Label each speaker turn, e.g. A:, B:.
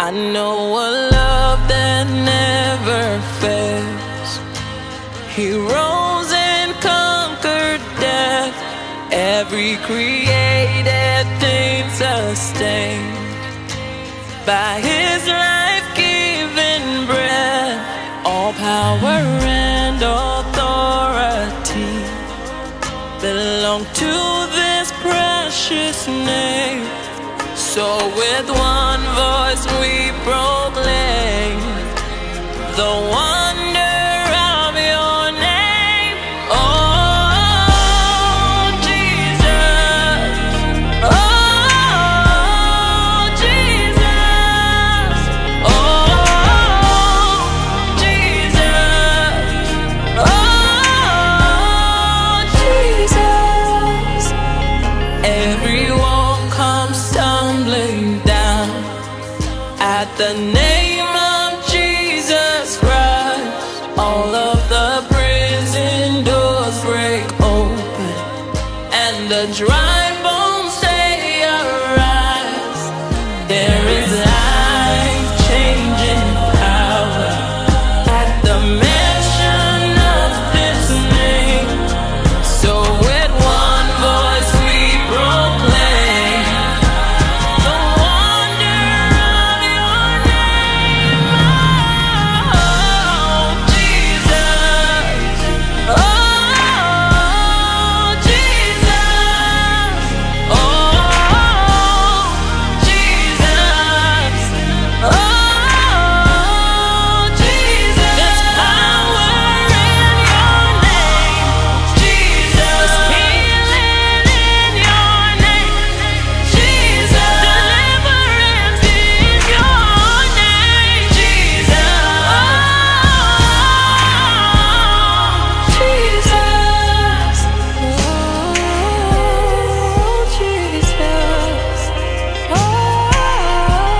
A: I know a love that never fails. He rose and conquered death, every created thing sustained by His life-giving breath. All power and authority belong to this precious name. So with one voice we proclaim the wonder of your name. Oh, Jesus. Oh, Jesus. Oh, Jesus. Oh, Jesus. Everyone comes tumbling down at the name of Jesus Christ. All of the prison doors break open and the dry